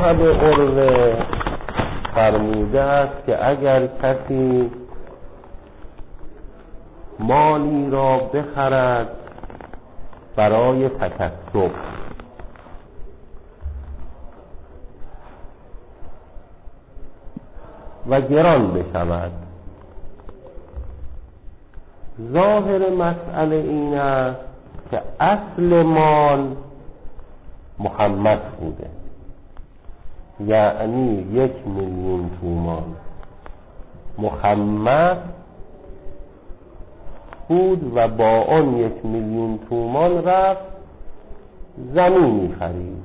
صاحب عروه فرموده است که اگر کسی مالی را بخرد برای تکسب و گران بشود، ظاهر مسئله این است که اصل مال محمد بوده، یعنی 1,000,000 تومان محمد بود و با آن 1,000,000 تومان رفت زمینی خرید،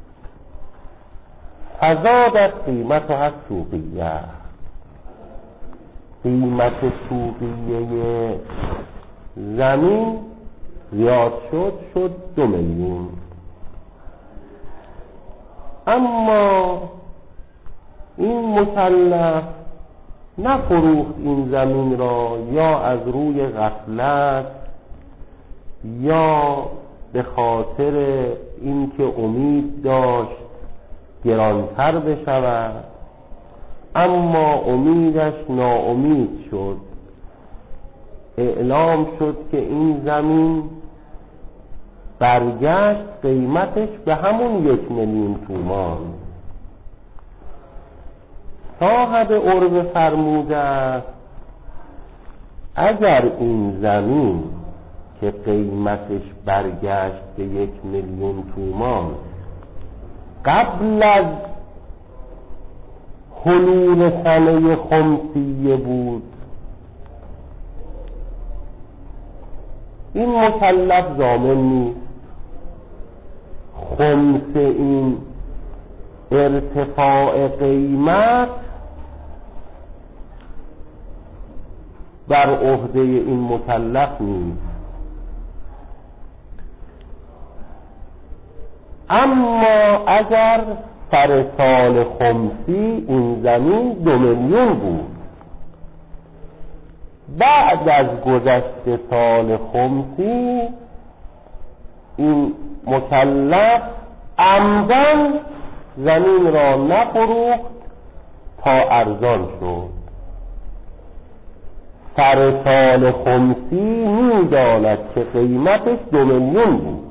فزادت قیمتها سوقیه، قیمت سوقیه زمین زیاد شد 2,000,000. اما این مکلف نفروخت این زمین را، یا از روی غفلت یا به خاطر اینکه امید داشت گرانتر بشود، اما امیدش ناامید شد. اعلام شد که این زمین برگشت قیمتش به همون 1,000,000 تومان. صاحب عروه فرموده است اگر این زمین که قیمتش برگشت به 1,000,000 تومان قبل از حلول سنه خمسیه بود، این مکلف ضامن نیست. خمس این ارتفاع قیمت بر عهده این مکلف نیست. اما اگر سر سال خمسی این زمین 2,000,000 بود، بعد از گذشت سال خمسی این مکلف عمدن زمین را نفروخت تا ارزان شد. سر سال خمسی می‌داند که قیمتش 2,000,000 بود،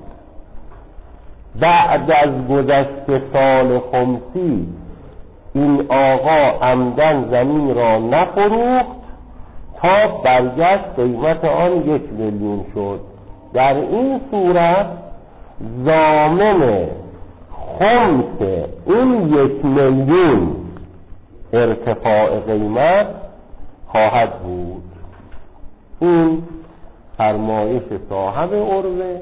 بعد از گذشت سال خمسی این آقا عمدن زمین را نفروخت تا برگشت قیمت آن 1,000,000 شد. در این صورت ضامن خمس این 1,000,000 ارتفاع قیمت خواهد بود. این فرمایش صاحب عروه.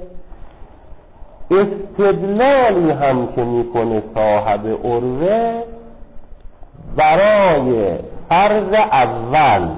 استدلالی هم که میکنه صاحب عروه برای فرض اول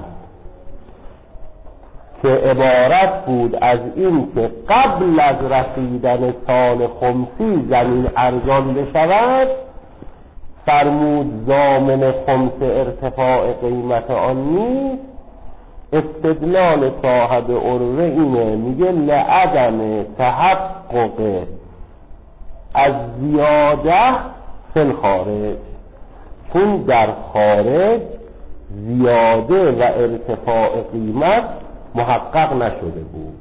که عبارت بود از این که قبل از رسیدن سال خمسی زمین ارزان بشود، فرمود ضامن خمس ارتفاع قیمت آن نیست. استدلال صاحب عروه اینه، میگه لعدم تحقق از زیاده فی الخارج، چون در خارج زیاده و ارتفاع قیمت محقق نشده بود.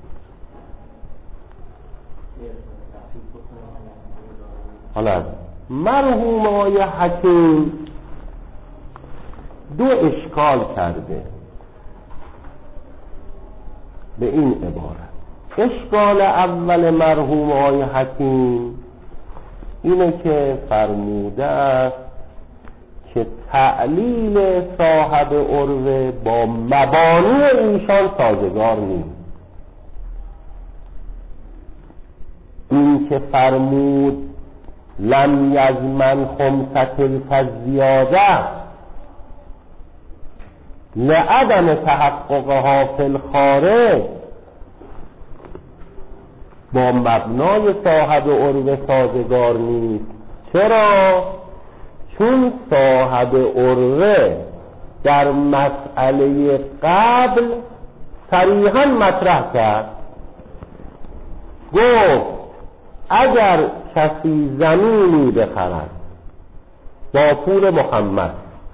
حالا مرحوم آقای حکیم 2 اشکال کرده به این عبارت. اشکال اول مرحوم آقای حکیم اینه که فرموده است که تعلیل صاحب عروه با مبانی ایشان سازگار نیست. این که فرمود لم یضمن خمسة الزیاده لعدم تحققها فی الخارج، با مبنای صاحب عروه سازگار نیست. چرا؟ چون صاحب عروه در مسئله قبل صریحاً مطرح کرد، گفت اگر کسی زمینی بخرد با پول محمد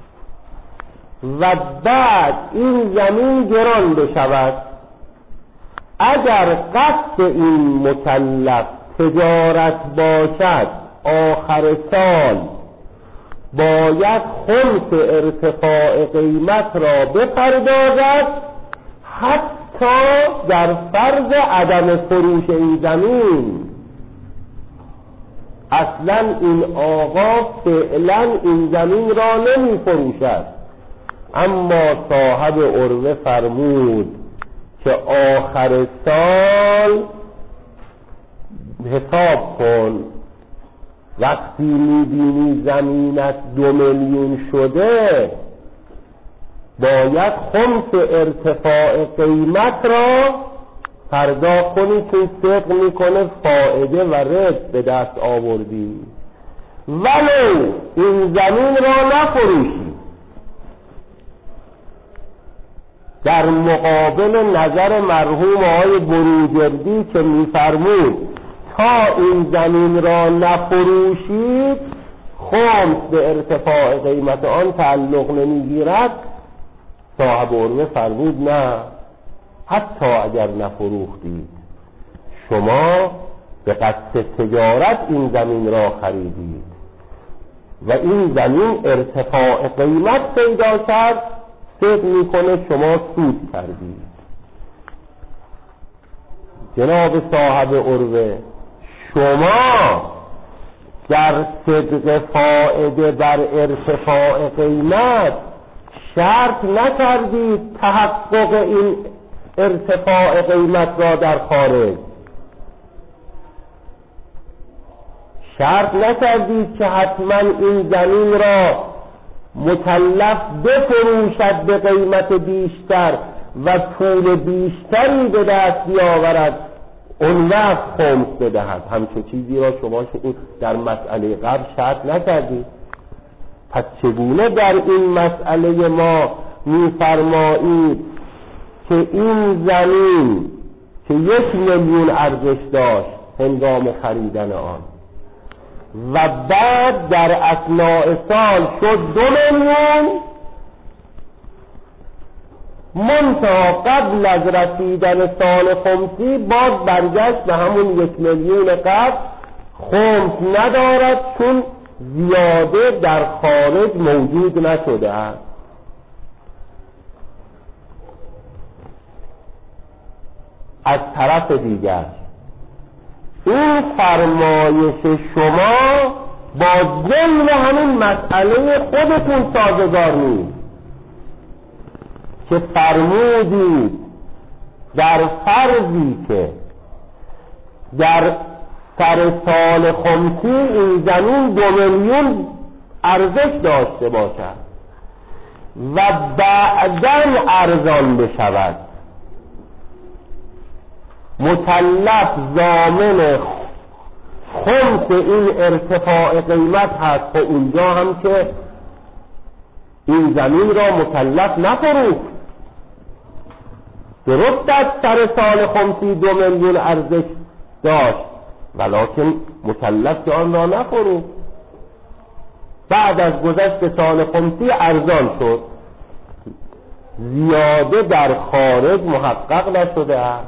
و بعد این زمین گران بشود، اگر قصد این مکلف تجارت باشد آخر سال باید خمس ارتفاع قیمت را بپردازد، حتی در فرض عدم فروش این زمین. اصلا این آقا فعلا این زمین را نمی فروشد، اما صاحب عروه فرمود که آخر سال حساب کن، وقتی میبینی زمینت 2 میلیون شده باید خمس ارتفاع قیمت را پرداخت کنی که صدق میکنه فائده و رزق به دست آوردی، ولو این زمین را نفروشی. در مقابل نظر مرحوم آقای بروجردی که میفرمود تا این زمین را نفروشید خمس به ارتفاع قیمت آن تعلق نمیگیرد، صاحب عروه فرمود نه، حتی اگر نفروختید شما به قصد تجارت این زمین را خریدید و این زمین ارتفاع قیمت پیدا کرد، صدق میکنه شما سود کردید. جناب صاحب عروه، شما در صدق فائده بر ارتفاع قیمت شرط نکردید تحقق این ارتفاع قیمت را در خارج، شرط نکردید که حتما این زمین را مکلف بفروشد به قیمت بیشتر و پول بیشتری به دست بیاورد اون وقت خمس بدهد. همچون چیزی را شما در مسئله قبل شرط نکردید. پس چگونه در این مسئله ما می‌فرمایید که این زمین که 1 میلیون ارزش داشت هنگام خریدن آن و بعد در اثناء سال شد 2 میلیون، منتها قبل از رسیدن سال خمسی باز برگشت به همون 1 میلیون قبل، خمس ندارد چون زیاده در خارج موجود نشده است. از طرف دیگر این فرمایش شما با ضمن همین مسئله خودتون سازگار نیست که فرمودید در فرضی که در سر سال خمسی این زمین 2 میلیون ارزش داشته باشد و بعداً ارزان بشود، مکلف ضامن خمس این ارتفاع قیمت هست. و اونجا هم که این زمین را مکلف نفروخت، درست از سر سال خمسی 2 میلیون ارزش داشت ولکن مکلف آن را نفروخت، بعد از گذشت سال خمسی ارزان شد، زیاده در خارج محقق نشده است.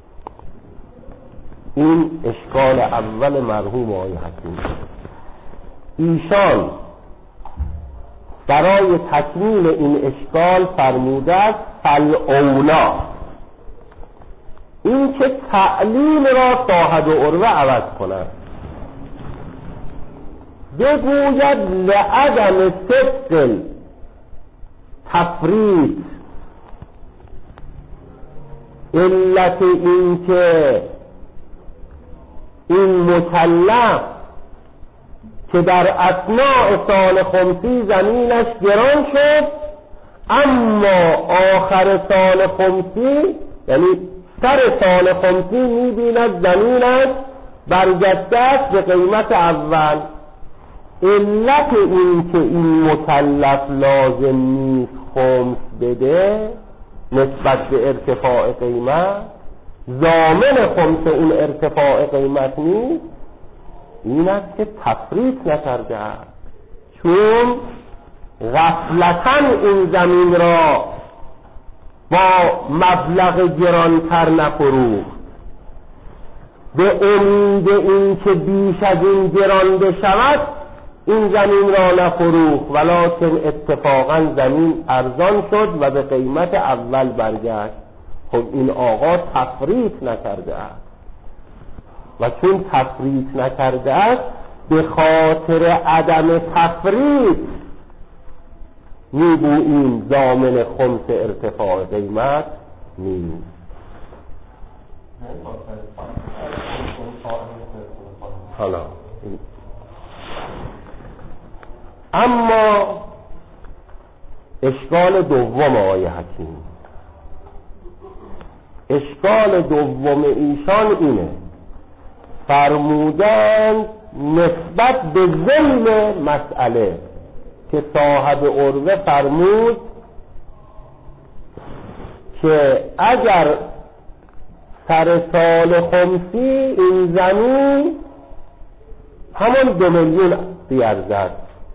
این اشکال اول مرحوم آقای حکیم. ایشان برای تکمیل این اشکال فرموده است فالاولا، این که تعلیم را صاحب عروه عوض کند، بگوید لعدم صدق تفریط، علت این که این مکلف که در اثناء سال خمسی زمینش گران شد، اما آخر سال خمسی یعنی سر سال خمسی می‌بیند زمینش برگشته است به قیمت اول. علت این که این مکلف لازم نیست خمس بده نسبت به ارتفاع قیمت، ضامن خمس اون ارتفاع قیمت نیست، این است که تفریط نکرده است. چون غفلتاً این زمین را با مبلغ گرانتر نفروخت، به امید این که بیش از این گران بشود این زمین را نفروخت، ولکن اتفاقا زمین ارزان شد و به قیمت اول برگشت. خب این آقا تفریط نکرده است و چون تفریط نکرده است به خاطر عدم تفریط میگوییم ضامن خمس ارتفاع قیمت نیست. حالا اما اشکال دوم آقای حکیم، اشکال دوم ایشان اینه، فرمودند نسبت به ذیل مسئله که صاحب عروه فرمود که اگر سر سال خمسی این زمین همون 2 میلیون بیارزد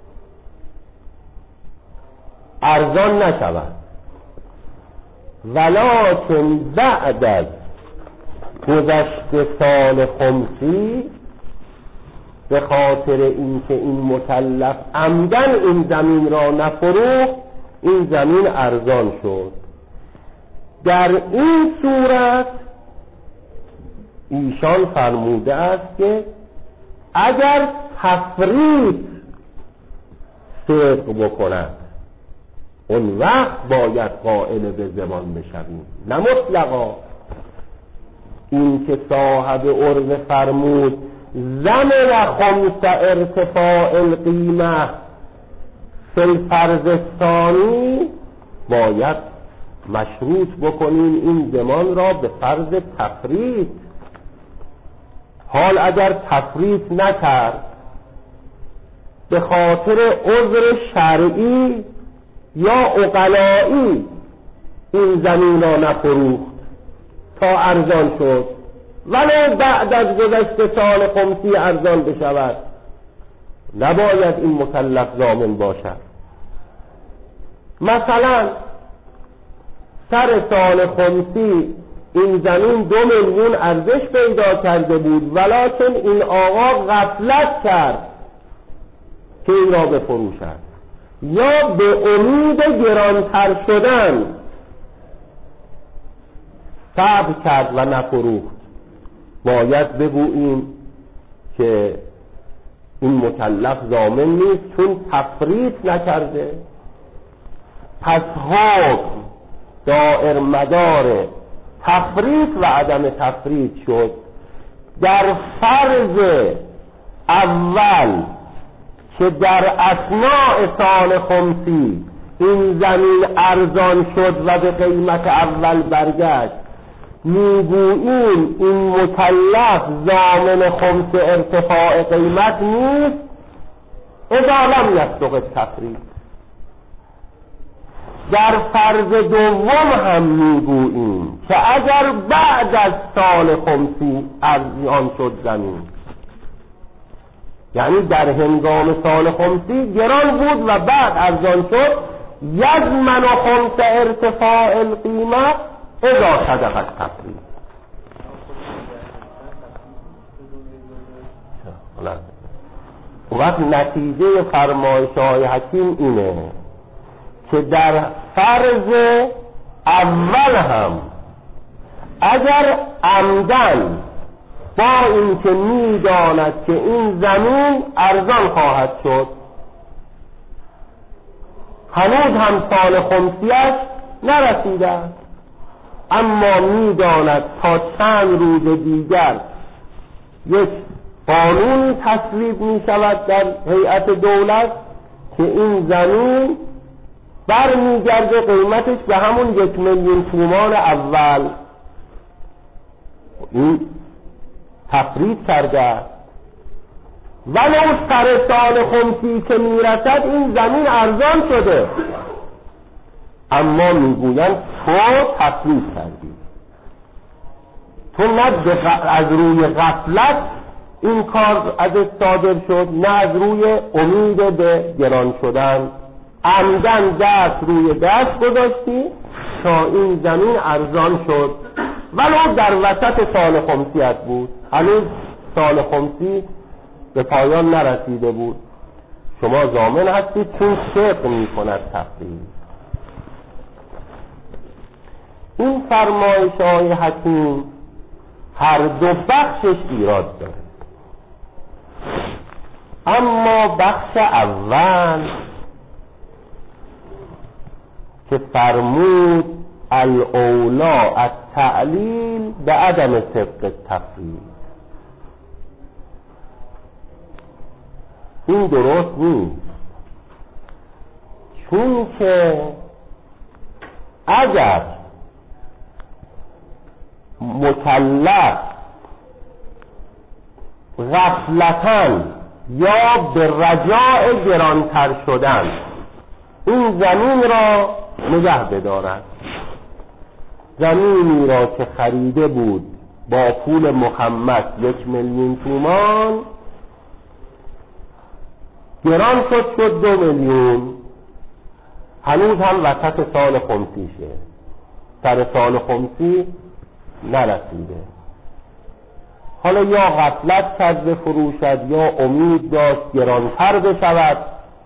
ارزان نشود، ولکن بعد از گذشت سال خمسی به خاطر اینکه این مکلف عمدن این زمین را نفروخت این زمین ارزان شد. در این صورت ایشان فرموده است که اگر تفریط صدق بکند اون وقت باید قائل به ضمان بشویم، نه مطلقا. این که صاحب عروه فرمود ضمن خمس ارتفاع القیمه فی الفرض الثانی، باید مشروط بکنیم این ضمان را به فرض تفریط. حال اگر تفریط نکرد به خاطر عذر شرعی یا عقلایی این زمین را نفروخت تا ارزان شد، ولی بعد از گذشت سال خمسی ارزان بشود، نباید این مکلف ضامن باشد. مثلا سر سال خمسی این زمین 2 میلیون ارزش پیدا کرده بود، ولکن این آقا غفلت کرد که این را بفروشد یا به امید گرانتر شدن صبر کرد و نفروخت، باید بگوییم که این مکلف ضامن نیست چون تفریط نکرده. پس حکم دائر مدار تفریط و عدم تفریط شد. در فرض اول که در اثناء سال خمسی این زمین ارزان شد و به قیمت اول برگشت، میگوییم این مکلف ضامن خمس ارتفاع قیمت نیست اذا لم یصدق التفریط. در فرض دوم هم میگوییم که اگر بعد از سال خمسی ارزان شد زمین، یعنی در هنگام سال خمسی گران بود و بعد ارزان شد، یضمن خمس ارتفاع القیمه اذا صدق التفریط. وقت نتیجه فرمایش های حکیم اینه که در فرض اول هم اگر عمدن با اینکه میداند که این زمین ارزان خواهد شد، هنوز هم سال خمسیش نرسیده، اما میداند تا چند روز دیگر یک قانون تصویب می شود در هیئت دولت که این زمین برمیگرده قیمتش به همون 1 میلیون تومان اول. این تفریط کرده، ولو سر سال خمسی که میرسد این زمین ارزان شده، اما میگویند تو تفریط کردی، تو نه از روی غفلت این کار ازش صادر شد، نه از روی امید به گران شدن. عمدن دست روی دست گذاشتی تا این زمین ارزان شد، ولو در وسط سال خمسیت بود، هنوز سال خمسی به پایان نرسیده بود. شما ضامن هستید چون صدق می کند تفریح. این فرمایش های حکیم هر دو بخشش ایراد داره، اما بخش اول که فرمود الاولا التعلیل به عدم صدق تفریح، این درست نیست. چون که اگر مکلف غفلتاً یا به رجاء گرانتر شدن این زمین را نگه بدارد، زمینی را که خریده بود با پول محمد 1,000,000 تومان، گران شد 2 میلیون، هنوز هم وسط سال خمسیشه، سر سال خمسی نرسیده. حالا یا غفلت کرد بفروشد یا امید داشت گرانتر بشود،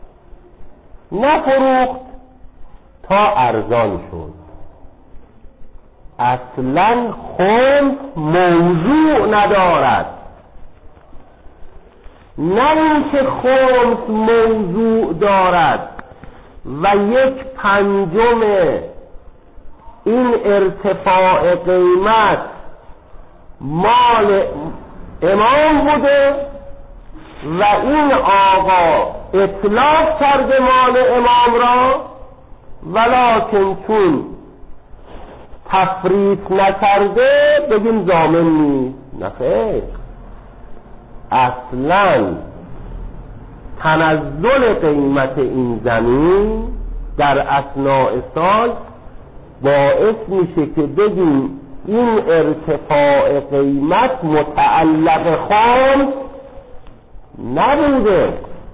نفروخت تا ارزان شد. اصلا خمس موضوع ندارد، نه اینکه خمس موضوع دارد و 1/5 این ارتفاع قیمت مال امام بوده و این آقا اطلاق کرده مال امام را، ولکن چون تفریط نکرده بگیم ضامن نیست. نخیر، اصلا تنزل قیمت این زمین در اثناء سال باعث میشه که بگیم این ارتفاع قیمت متعلق خمس نبوده.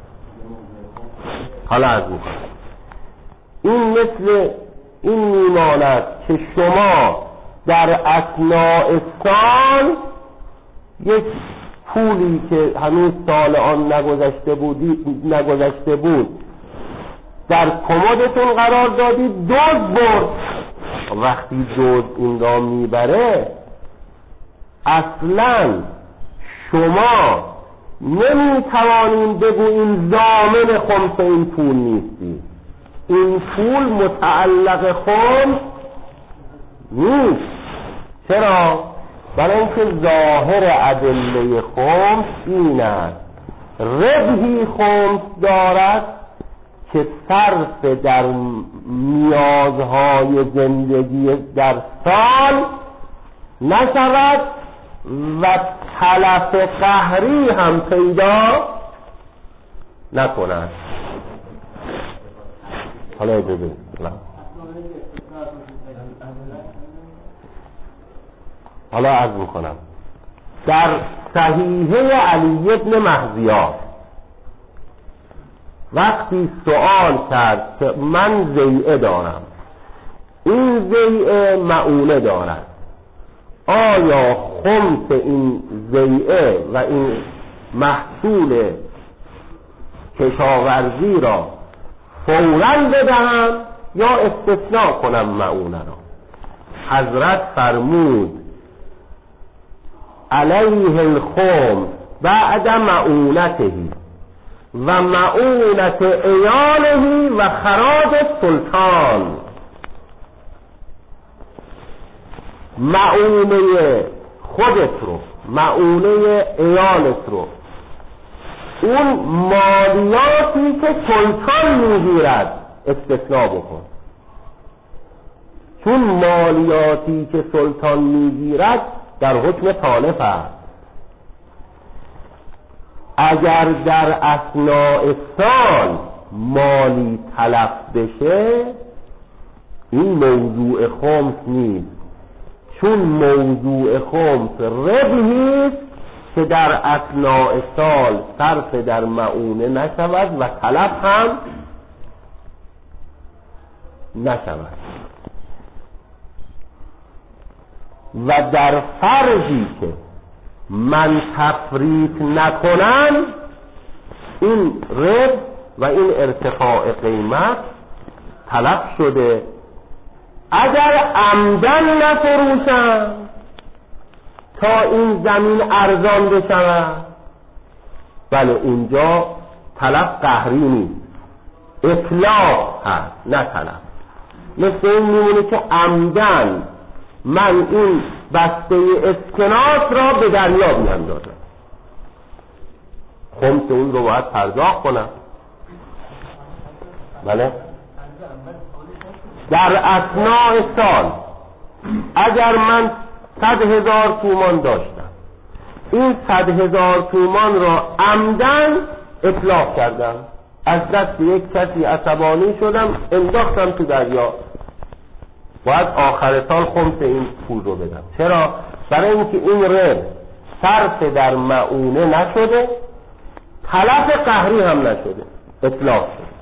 حالا از این مثل این میماند که شما در اثناء سال یک پولی که هنوز سال آن نگذشته بود در کمدتون قرار دادید، دزد برد. وقتی دزد این را میبره، اصلا شما نمیتوانیم بگوییم ضامن خمس این پول نیستی. این پول متعلق خمس نیست. چرا؟ برای اینکه ظاهر ادله خمس این است: ربحی خمس دارد که صرف در نیازهای زندگی در سال نشود و تلف قهری هم پیدا نکند. حالا ببین حالا عرض میکنم در صحیحه علی ابن مهدیار وقتی سوال کرد که من زیعه دارم، این زیعه معونه دارد، آیا خمس این زیعه و این محصول کشاورزی را فوراً بدهم یا استثناء کنم معونه را؟ حضرت فرمود علیه الخمس بعد معونته و معونت عیاله و خراج سلطان. معونه خودت رو، معونه عیالت رو، اون مالیاتی که سلطان میگیرد استثناء بکن، چون مالیاتی که سلطان میگیرد در حکم تالف است. اگر در اثناء سال مالی تلف بشه، این موضوع خمس نیست، چون موضوع خمس ربحی است که در اثناء سال صرف در مؤونه نشود و تلف هم نشود. و در فرضی که من تفریط نکنم، این ربح و این ارتفاع قیمت تلف شده. اگر عمدن نفروشم تا این زمین ارزان بشود، بله اونجا تلف قهری نیست، اطلاق هست نه تلف. مثل این میمونه که عمدن من این بسته اسکناس را به دریا بیاندازم، خمس اون رو باید پرداخت کنم. بله در اثناء سال اگر من 100,000 تومان داشتم، این 100,000 تومان را عمدن اطلاق کردم، از دست یک کسی عصبانی شدم انداختم تو دریا، باید آخر سال خمس این پول رو بدم. چرا؟ برای اینکه این ربح صرف در مؤونه نشده، تلف قهری هم نشده، اطلاق شده.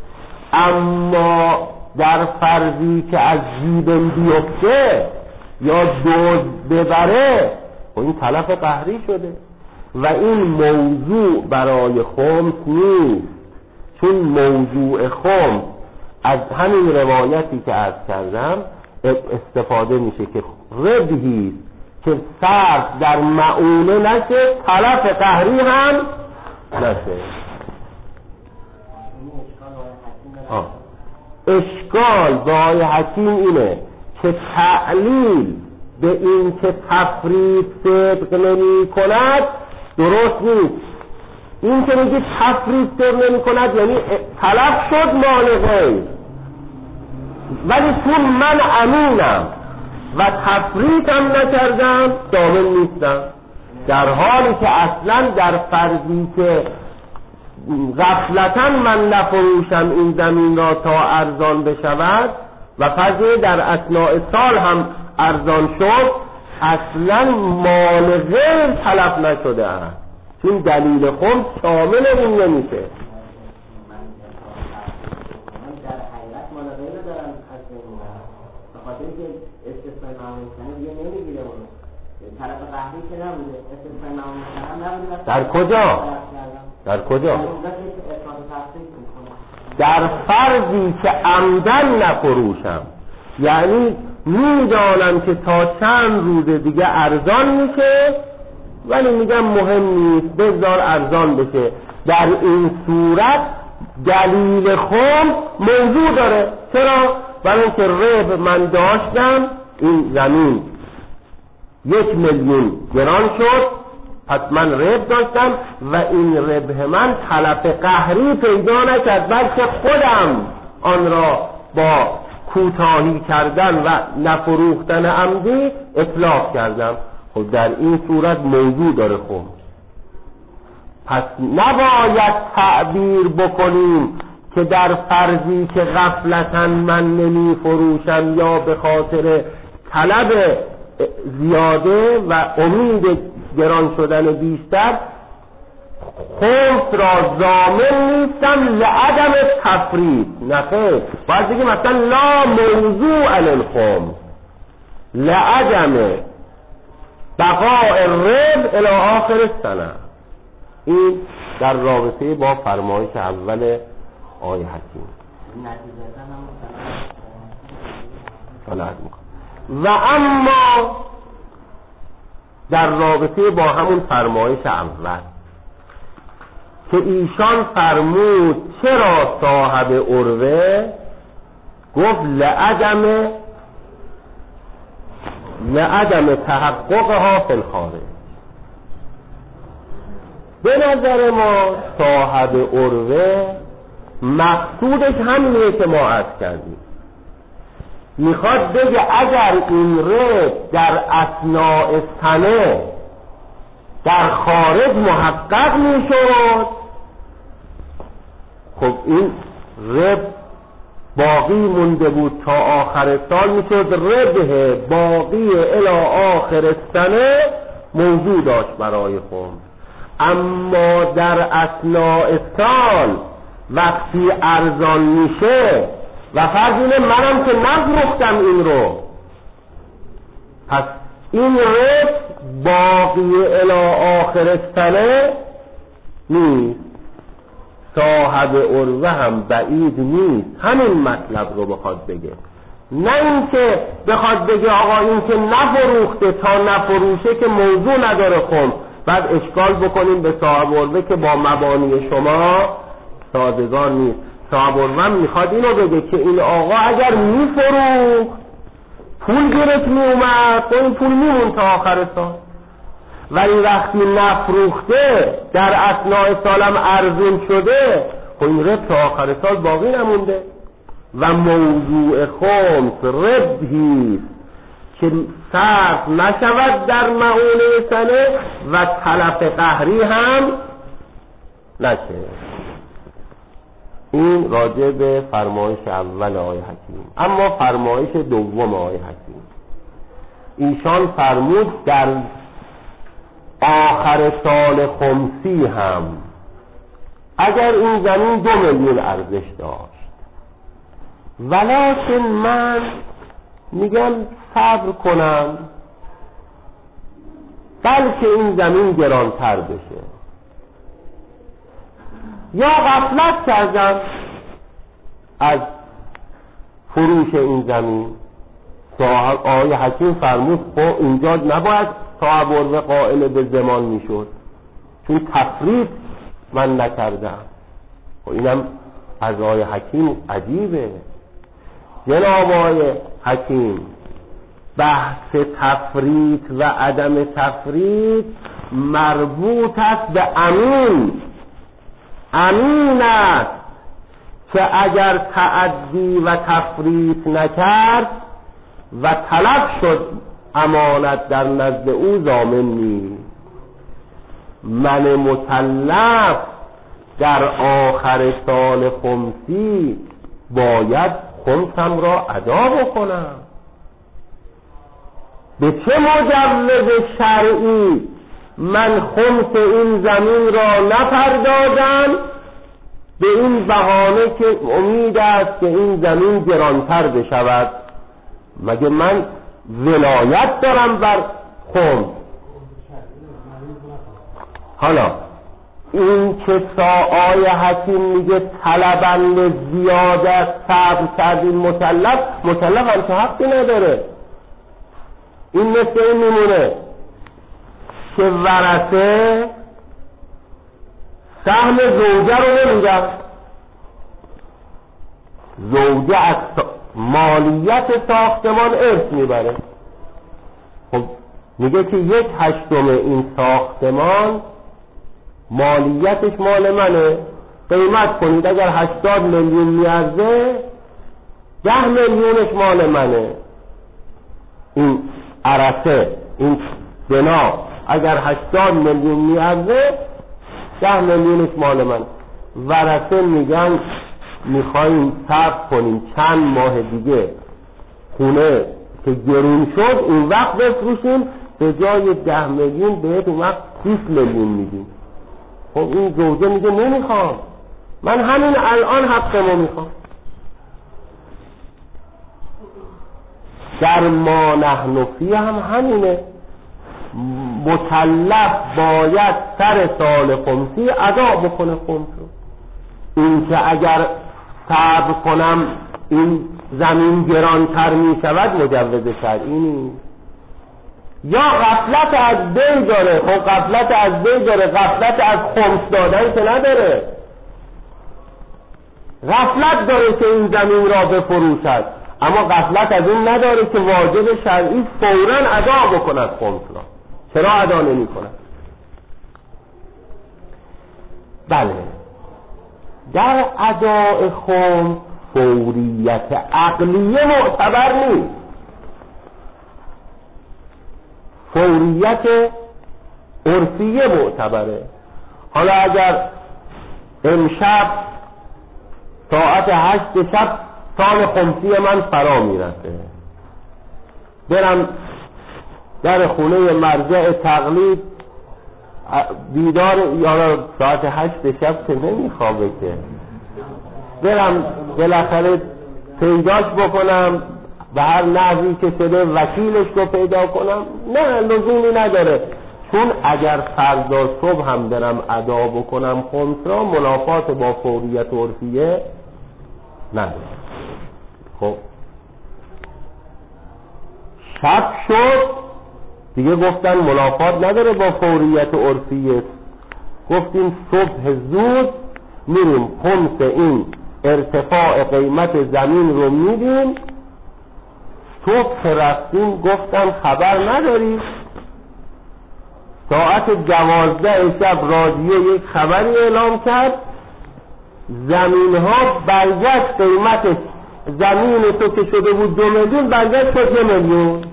اما در فرضی که از جیبم بیفته یا دزد ببره، این تلف قهری شده و این موضوع برای خمس نیست، چون موضوع خمس از همین روایتی که عرض کردم استفاده میشه که ربحی که صرف در مؤونه نشه، تلف قهری هم نشه. اشکال با حکیم اینه که تعلیل به این که تفریط صدق نمی کند درست نیست. این که میگه تفریط صدق نمی کند یعنی تلف شد مال غیر، ولی چون من امینم و تفریطم نکردم ضامن نیستم، در حالی که اصلا در فرضی که غفلتاً من نفروشم این زمین را تا ارزان بشود و فرضی در اثناء سال هم ارزان شد، اصلا مال غیر تلف نشده است، چون دلیل خمس شامل این نمیشه. در کجا؟ در کجا؟ در فرضی که عمدن نفروشم، یعنی میدانم که تا چند روز دیگه ارزان میشه ولی میگم مهم نیست بذار ارزان بشه، در این صورت دلیل خمس موضوع داره. چرا؟ برای اینکه ربح من داشتم، این زمین 1,000,000 گران شد، پس من ربح داشتم و این ربح من تلف قهری پیدا نکرد، بلکه خودم آن را با کوتاهی کردن و نفروختن عمدی اطلاق کردم. خب در این صورت موضوع داره. خب پس نباید تعبیر بکنیم که در فرضی که غفلتاً من نمی فروشم یا به خاطر طلب زیاده و امید گران شدن بیشتر خمس را ضامن نیستم لعدم تفریط. نخیر، باید بگیم مثلا لا موضوع للخمس لعدم بقاء الربح الی آخر السنه. این در رابطه با فرمایش اول آیه حکیم. و اما در رابطه با همون فرمایش اول که ایشان فرمود چرا صاحب عروه گفت لعدم تحققها فی الخارج. به نظر ما صاحب عروه مقصودش همینه که ما عرض کردیم، میخواد بگه اگر این ربح در اثناء سنه در خارج محقق میشد، خب این ربح باقی مونده بود تا آخر سال، میشد ربح باقی الی آخر سنه موضوع داشت برای خمس. اما در اثناء سال وقتی ارزان میشه و فرض اینه منم که نفروختم این رو، پس این ربح باقی الی آخر سنه نیست، صاحب عروه هم بعید نیست همین مطلب رو بخواد بگه، نه اینکه بخواد بگه آقا این که نفروخته تا نفروشه که موضوع نداره خمس، بعد اشکال بکنیم به صاحب عروه که با مبانی شما سازگار نیست. صاحب عروه میخواد اینو بگه که این آقا اگر میفروخت پول گرفت میومد تو این پول میمون تا آخر سال، ولی وقتی نفروخته در اثناء سالم ارزون شده خب این ربح تا آخر سال باقی نمونده. و موضوع خمس ربحی که صرف نشود در معونه سنه و تلف قهری هم نشه. این راجع به فرمایش اول آقای حکیم. اما فرمایش دوم آقای حکیم، ایشان فرمود در آخر سال خمسی هم اگر این زمین 2 میلیون ارزش داشت، ولکن من میگم صبر کنم بلکه این زمین گرانتر بشه، یا غفلت کردم از فروش این زمین. آقای حکیم فرمود خب اینجا نباید صاحب عروه قائل به ضمان میشد چون تفریط من نکردم. خب اینم از آقای حکیم عجیبه. جناب آقای حکیم بحث تفریط و عدم تفریط مربوط است به امین. امین است که اگر تعدی و تفریط نکرد و تلف شد امانت در نزد او ضامن نیست. من مکلف در آخر سال خمسی باید خمسم را ادا بکنم. به چه مجوز شرعی من خمس این زمین را نپردازم؟ به این بهانه که امید است که این زمین گرانتر بشود. مگه من ولایت دارم بر خمس؟ حالا این که آقای حکیم میگه طلبند زیاده صبر کردین مکلف هم که حقی نداره. این مثل این میمونه که ورثه سهم زوجه رو نمیدن، زوجه از مالیت ساختمان ارث میبره. خب میگه که 1/8 این ساختمان مالیتش مال منه، قیمت کنید اگر 80 میلیون میارزه 10 میلیونش مال منه. این عرصه این بنا اگر 80 میلیون میارزه 10 میلیونش مال من. ورثه میگن میخوایم صبر کنیم چند ماه دیگه خونه که گرون شد اون وقت بفروشیم، به جای 10 میلیون بهت اون وقت 20 میلیون میدیم. خب این زوجه میگه نمیخوام، من همین الان حقمو میخوام. در ما نحن فیه هم همینه. مکلف باید سر سال خمسی ادا بکنه خمس رو. این که اگر صبر کنم این زمین گرانتر می شود مجوز شرعی نیست. یا غفلت از بین داره. خب غفلت از بین داره، غفلت از خمس دادن که نداره. غفلت داره که این زمین را بفروشد، اما غفلت از این نداره که واجب شرعی فوراً ادا بکند خمس را. چرا ادا نمی کند؟ بله، در اداء خمس فوریت عقلیه معتبر نیست، فوریت عرفیه معتبره. حالا اگر امشب ساعت 8 شب سال خمسی من فرا میرسه، برم در خونه مرجع تقلید بیدار، یا ساعت 8 شب که نمیخوابه که برم بالاخره پیداش بکنم به هر نحوی که شده، وکیلش رو پیدا کنم؟ نه، لزومی نداره، چون اگر فردا صبح هم برم ادا بکنم خمس را، منافات با فوریت عرفیه نداره. خب شب شد دیگه، گفتن منافات نداره با فوریت عرفیه، گفتیم صبح زود میریم خمس این ارتفاع قیمت زمین رو میدیم. صبح که رفتیم گفتن خبر نداری؟ ساعت 12 شب رادیو یک خبری اعلام کرد، زمین ها برگشت، قیمت زمین تو که شده بود 2 میلیون برگشت شد 1 میلیون.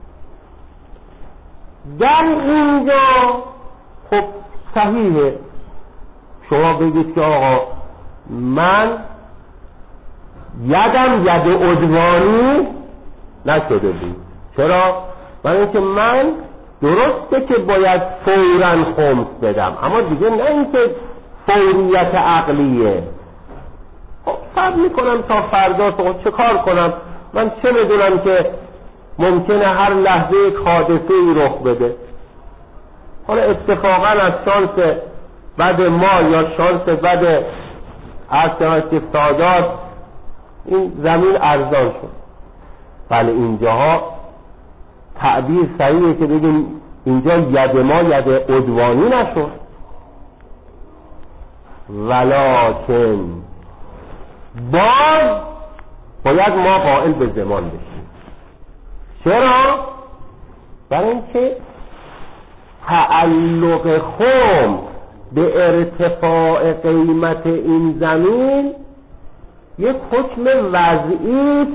در اینجا خب صحیحه شما بگید که آقا من یدم ید عدوانی نشده بود. چرا؟ برای اینکه من درسته که باید فوراً خمس بدم، اما دیگه نه اینکه فوریت عقلیه. خب صبر میکنم تا فردا، تو چه کار کنم؟ من چه میدونم که ممکنه هر لحظه یک حادثه ای رخ بده. حالا اتفاقا از شانس بد ما یا شانس بد استفادات این زمین ارزان شد. بله اینجاها تعبیر صحیحه که بگیم اینجا ید ما ید عدوانی نشد، ولکن باز باید ما قائل به زمان بشیم. چرا؟ برای اینکه تعلق خمس به ارتفاع قیمت این زمین یک حکم وضعی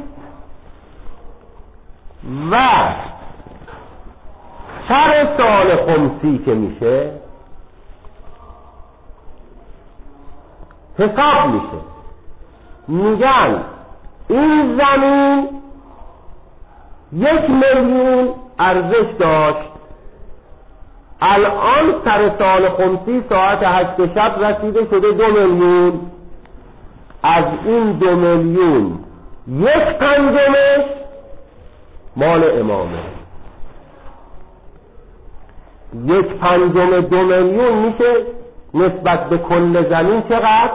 و سر سال خمسی که میشه حساب میشه، میگن این زمین 1 میلیون ارزش داشت، الان سر سال خمسی ساعت 8 شب رسیده شده 2 میلیون. از این 2 میلیون 1/5 مال امامه. 1/5 2 میلیون میشه نسبت به کل زمین چقدر؟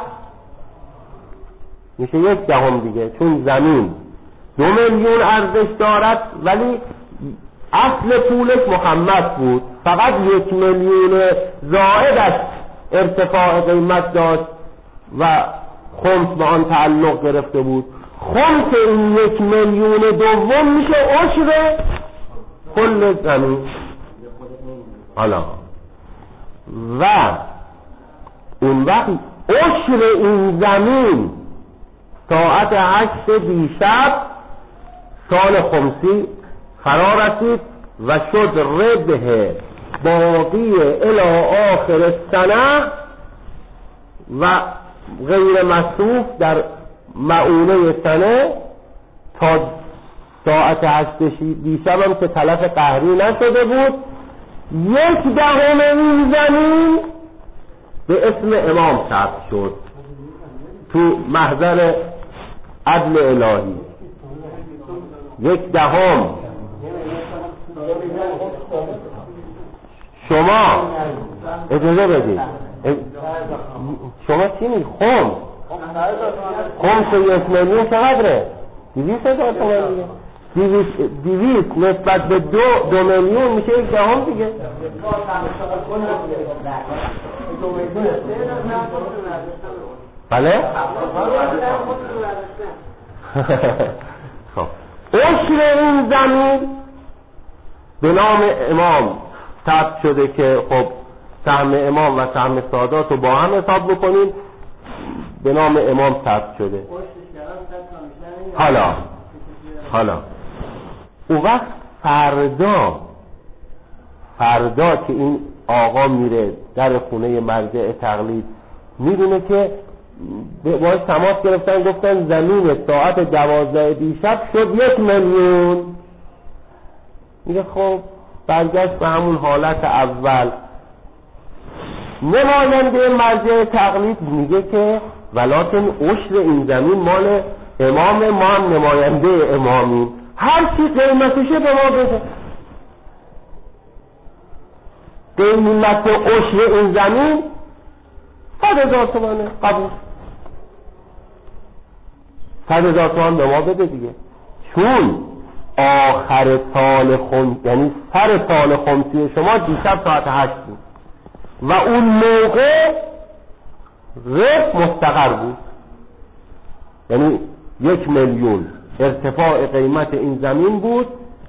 میشه 1/10 دیگه، چون زمین 2 میلیون ارزش دارد ولی اصل پولش محمد بود، فقط 1 میلیون زائدش ارتفاع قیمت داشت و خمس به آن تعلق گرفته بود. خمس این 1 میلیون دوم میشه عشر کل زمین. حالا و اون وقت عشر این زمین ساعت 8 دیشب سال خمسی فرا رسید و شد ربح باقی الی آخر سنه و غیر مصروف در معونه سنه تا ساعت 8 دیشب هم که تلف قهری نشده بود. 1/10 این زمین به اسم امام ثبت شد تو محضر عدل الهی. 1/10 شما اجازه بدید، شما چی می؟ خمس 1 میلیون چقدره؟ 200,000 تومان دیگه. 200 نسبت به 2 میلیون میشه 1/10 دیگه. بله؟ خب عشر این زمین به نام امام ثبت شده که خب سهم امام و سهم سادات رو با هم حساب بکنیم، به نام امام ثبت شده. حالا اون وقت فردا که این آقا میره در خونه مرجع تقلید، میدونه که باید تماس گرفتن، گفتن زمین ساعت 12 دیشب شد 1 میلیون. میگه خب برگشت به همون حالت اول. نماینده مرجع تقلید میگه که ولکن عشر این زمین مال امام، ما هم نماینده امامیم، هر چی قیمتشه به ما بده. قیمت عشر این زمین 100,000 تومانه، قبول. 100,000 تومان به ما بده دیگه. چون آخر سال یعنی سر سال خمسی شما دیشب ساعت 8 بود و اون موقع رفت مستقر بود، یعنی 1,000,000 ارتفاع قیمت این زمین بود.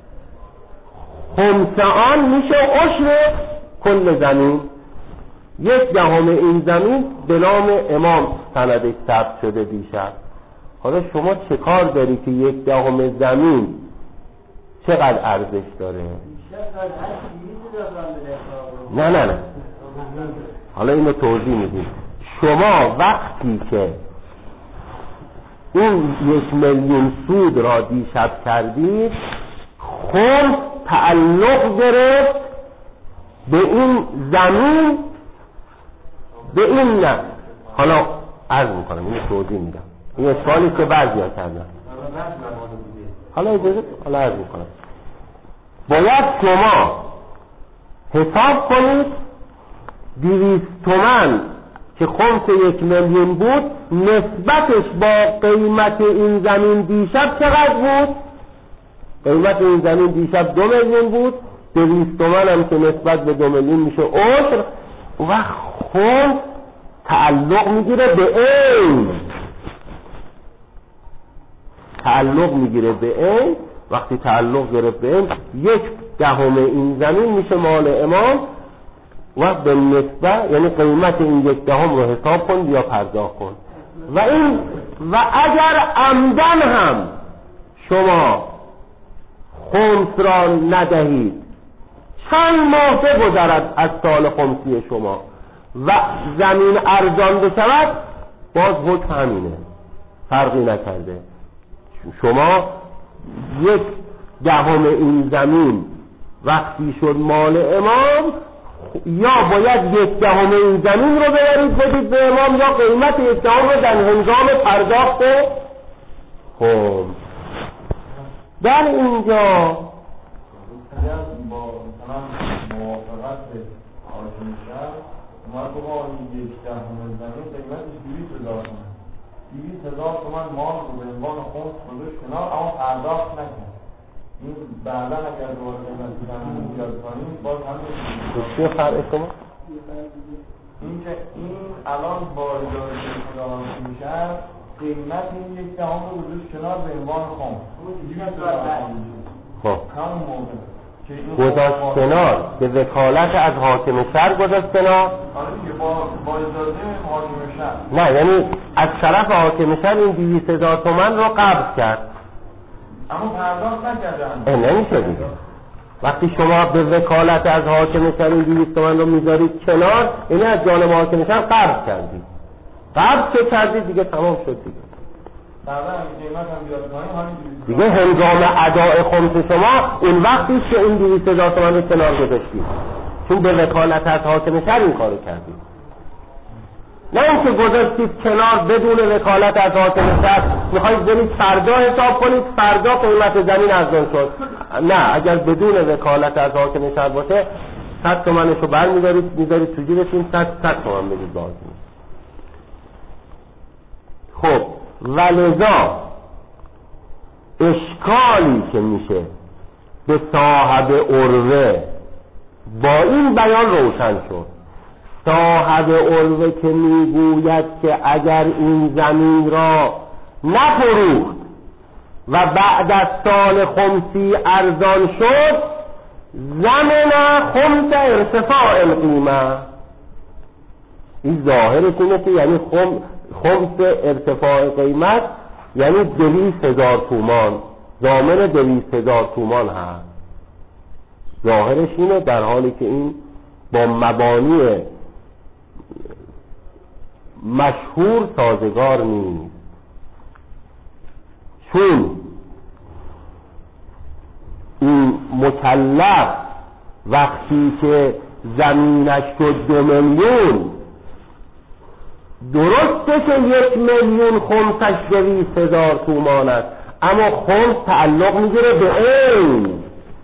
خمس آن میشه عشر کل زمین. 1/10 این زمین به نام امام سندش ثبت شده دیشب. حالا شما چه کار داری که 1/10 زمین چقدر ارزش داره؟ نه حالا اینو توضیح میدیم. شما وقتی که این 1,000,000 سود را دیشب کردید، خمس تعلق گرفت به این زمین، به این نه. حالا عرض میکنم، اینو توضیح میدم، این اشکالی که بعضیا کردن. حالا عرض میکنم. باید شما حساب کنید 200 تومن که خمس 1,000,000 بود، نسبتش با قیمت این زمین دیشب چقدر بود؟ قیمت این زمین دیشب 2,000,000 بود. 200 تومن هم که نسبت به 2,000,000 میشه عشر. و خمس تعلق میگیره به این، تعلق میگیره به این. وقتی تعلق گرفت به این، 1/10 این زمین میشه مال امام و به نسبت، یعنی قیمت این 1/10 رو حساب کن یا پرداخت کن. و اگر عمدن هم شما خمس را ندهید، چند ماه بگذرد از سال خمسی شما و زمین ارزان بشود، باز حکم همینه، فرقی نکرده. شما 1/10 این زمین وقتی شد مال امام، یا باید 1/10 این زمین رو ببرید بدید به امام، یا قیمت 1/10 رو در هنگام پرداخت خمس. در اینجا با مثلا موافقت حاکم شهر اومد با این 1/10 زمین قیمتش 200,000 تومان، 200,000 تومان مال رو به عنوان خمس گذاشت کنار، اما پرداخت نکرد. این بعدا اگر دوباره قیمت زمین زیاد کنیم باز همین چیه فرق شما؟ این که این الان با اجازه حاکم شهر قیمت این 1/10 رو گذاشت کنار به عنوان خمس. خب همون موقع گذاشت کنار، به وکالت از حاکم شهر گذاشت کنار. با اجازه حاکم شهر، نه، یعنی از طرف حاکم شهر این 200,000 تومان رو قبض کرد، اما پرداخت نکردن. نمیشه دیگه. وقتی شما به وکالت از حاکم شهر این 200 تومان رو میذارید کنار، یعنی از جانب حاکم شهر قبض کردید. قبض که کردید دیگه تمام شد دیگه. دیگه هنگام اداء خمس شما اون وقتی که این 200,000 تومان رو کنار گذاشتید، چون به وکالت از حاکم شهر این کارو کردید. نه اینکه گذاشتید کنار بدون وکالت از حاکم شهر، میخواید برید فردا حساب کنید، فردا قیمت زمین ارزان شد. نه، اگر بدون وکالت از حاکم شهر باشه 100 تومنش رو برمی‌دارید میذارید تو جیبتون، 100 تومن بدید باز. خب ولذا اشکالی که میشه به صاحب عروه با این بیان روشن شد. صاحب عروه که میگوید که اگر این زمین را نفروخت و بعد از سال خمسی ارزان شد، زمن خمس ارتفاع القیمه، این ظاهرش اینه که یعنی خمس ارتفاع قیمت یعنی 200,000 تومان، ضامن 200,000 تومان هست. ظاهرش اینه، در حالی که این با مبانی مشهور سازگار نیست. چون این مکلف وقتی که زمینش شد 2 میلیون، درسته که 1 میلیون خمسش 200,000 تومان است، اما خمس تعلق میگیره به این.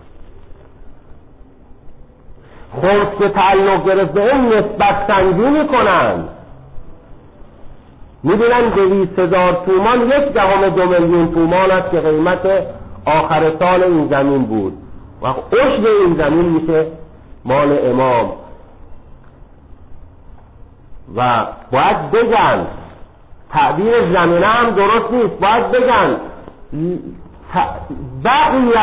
خمس که تعلق گرفت به این نسبت سنجی میکنن، میبینن 200,000 تومان 1/10 2 میلیون تومان است که قیمت آخر سال این زمین بود و عشر این زمین میشه مال امام. و باید بگن تعبیر زمینه هم درست نیست، باید بگن بقی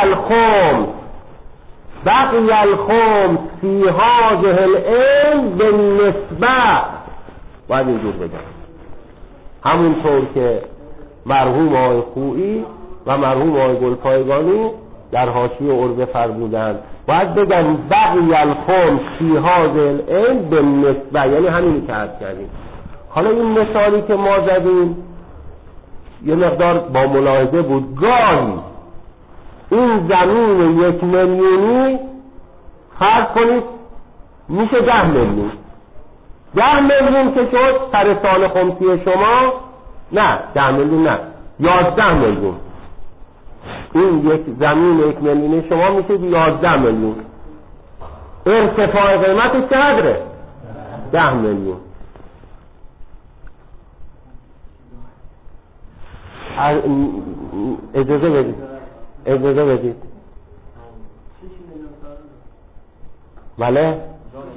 الخمس فی هذه العین بالنسبه، باید اینجور بگن. همونطور که مرحوم آقای خویی و مرحوم آقای گلپایگانی در حاشیه عربه فرمودند، باید بگن بقی الخمس فی هذه العین بالنسبه، یعنی همینی که عرض کردیم. حالا این مثالی که ما زدیم یه مقدار با ملاحظه بود. گاهی این زمین 1 میلیونی فرض کنید میشه 10 میلیون. 10 میلیون که شد سر سال خمسی شما، نه 10 میلیون نه 11 میلیون. این یک زمین 1 میلیون شما میشه 11 میلیون. ارتفاع قیمتش چقدره؟ 10 میلیون. اجازه بدید بله،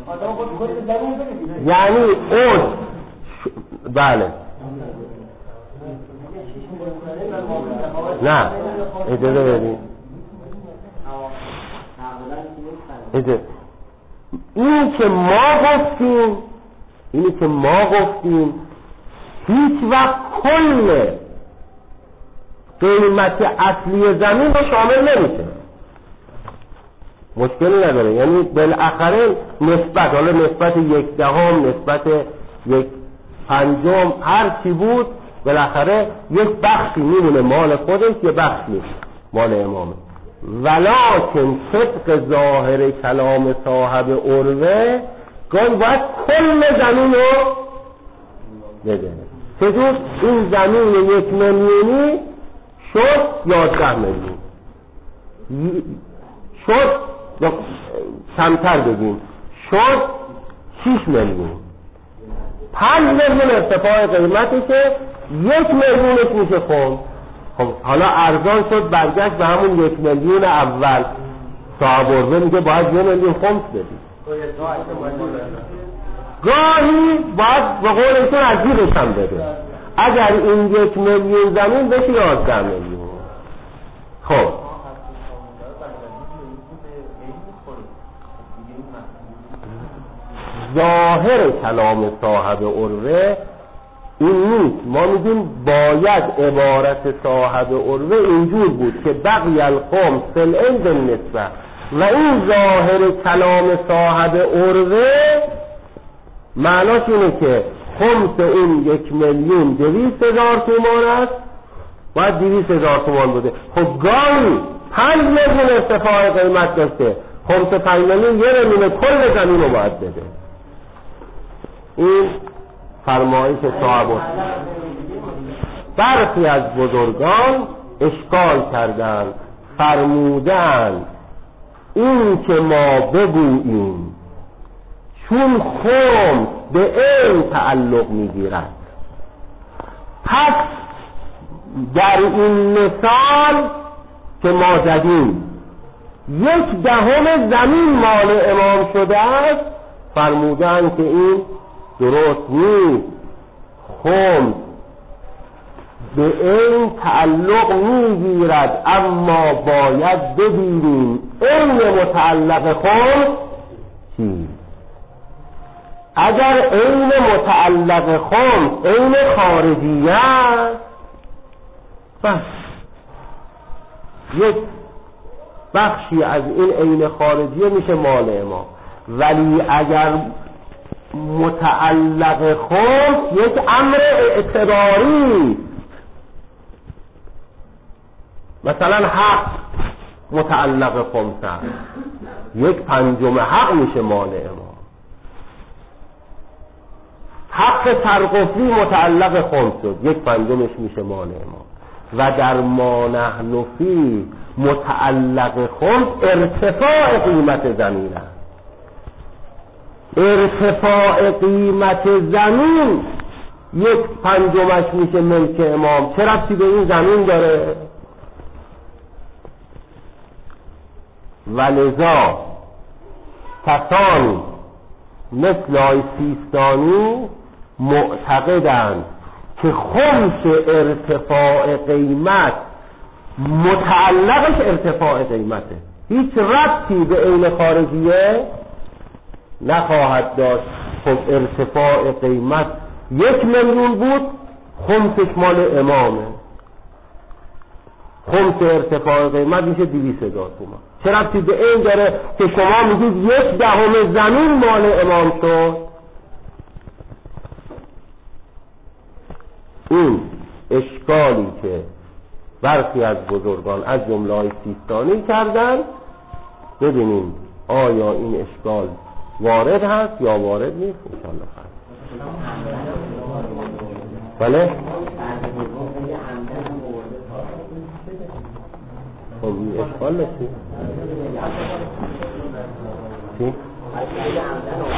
یعنی اون بله نه اجازه بدید. اینی که ما گفتیم هیچ وقت کل قیمت اصلی زمین رو شامل نمیشه، مشکلی نداره. یعنی بالاخره نسبت، حالا نسبت 1/10 نسبت 1/5 هر چی بود، بالاخره یک بخشی میمونه مال خودش، یه بخشی مال امامه. ولکن طبق ظاهر کلام صاحب عروه گاهی باید کل زمین رو بده. چطور؟ این زمین 1 میلیونی شد 11 میلیون، شد یا کمتر بگیم شد 6 میلیون. 5 میلیون ارتفاع قیمتی که 1 میلیونش میشه خمس. خب حالا ارزان شد، برگشت به همون 1 میلیون اول. صاحب عرضه میگه باید 1 میلیون خمس بدی. گاهی باید به قولشون از جیبش هم بده. اگر این 1 میلیون زمین بشه 11 میلیون. خب ظاهر کلام صاحب عروه این نیست. ما میگیم باید عبارت صاحب عروه اینجور بود که بقی الخمس فی العین بالنسبه، و این ظاهر کلام صاحب عروه معناش اینه که خمس اون 1 میلیون 200,000 تومان است، باید 200,000 تومان بوده. خب گاهی 5 میلیون ارتفاع قیمت داشته، خمس 5 میلیون 1 میلیون کل زمین رو باید بده. این فرمایش صاحب. برخی از بزرگان اشکال کردند، فرمودند این که ما بگوییم چون خمس به این تعلق میگیرد، پس در این مثال که ما زدیم 1/10 زمین مال امام شده است، فرمودند که این درست نیست. خمس به این تعلق میگیرد، اما باید ببینیم این متعلق خمس چی. اگر این متعلق خمس این خارجیه است، بس یک بخشی از این عین خارجیه میشه مال امام. ولی اگر متعلق خمس یک امر اعتباری، مثلا حق متعلق خمس است، 1/5 حق میشه مال امام. حق سرقفلی متعلق خمس شد، 1/5 میشه مال امام. و در ما نحن فی متعلق خمس ارتفاع قیمت زمین است. ارتفاع قیمت زمین 1/5 میشه ملک امام. چه ربطی به این زمین داره؟ ولذا کسانی مثل آی سیستانی معتقدند که خمس ارتفاع قیمت متعلقش ارتفاع قیمته، هیچ ربطی به عین خارجیه نخواهد داشت. خب ارتفاع قیمت 1,000,000 بود، خمسش مال امامه. خمس ارتفاع قیمت میشه 200,000 تومان. چه ربطی به این داره که شما میگید 1/10 زمین مال امام شد؟ این اشکالی که برخی از بزرگان از جمله های سیستانی کردن، ببینیم آیا این اشکال وارد هست یا وارد نیست. انشاءالله خیر. بله؟ خب این اشکال نشید چی؟